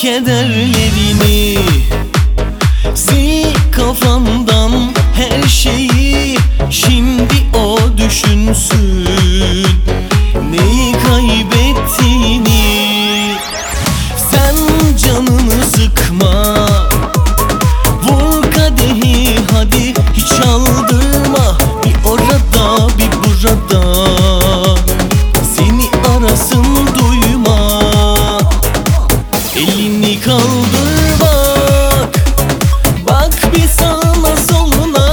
kederlerini, sil kafandan her şeyi. Şimdi o düşünsün neyi kaybettiğini. Sen canını sıkma, vur kadehi hadi, hiç aldırma. Bir orada bir burada, seni arasın duyma. Elini kaldır bak, bak bir sağına soluna.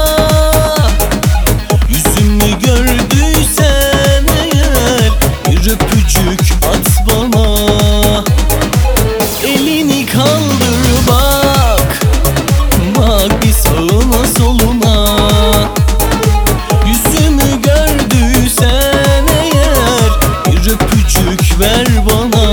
Yüzümü gördüysen eğer, bir öpücük at bana. Elini kaldır bak, bak bir sağına soluna. Yüzümü gördüysen eğer, bir öpücük ver bana.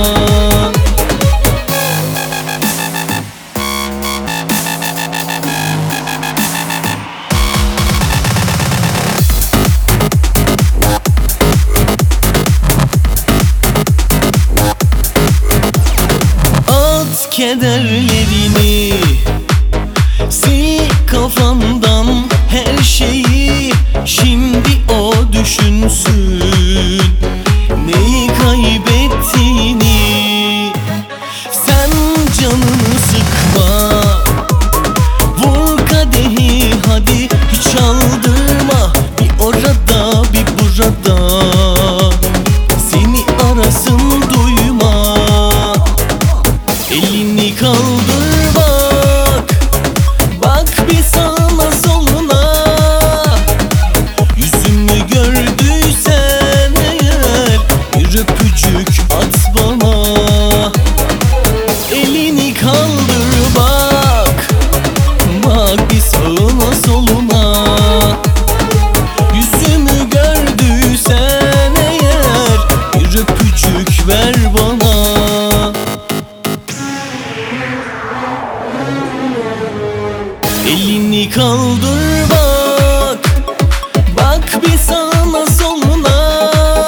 Kederlerini, sil kafandan her şeyi. Şimdi o düşünsün neyi kaybettiğini. Sen canını sıkma, vur kadehi hadi, hiç aldırma. Bir orada bir burada, seni arasın duyma. Elini kaldır bak, bak bir sağına soluna. Yüzümü gördüysen eğer, bir öpücük at bana. Elini kaldır bak, bak bir sağına soluna. Yüzümü gördüysen eğer, bir öpücük ver bana. Elini kaldır bak, bak bir sağına soluna.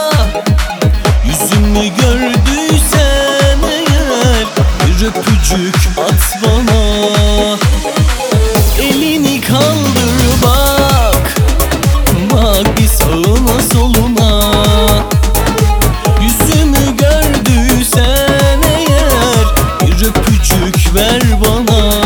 Yüzümü gördüysen eğer, bir öpücük at bana. Elini kaldır bak, bak bir sağına soluna. Yüzümü gördüysen eğer, bir öpücük ver bana.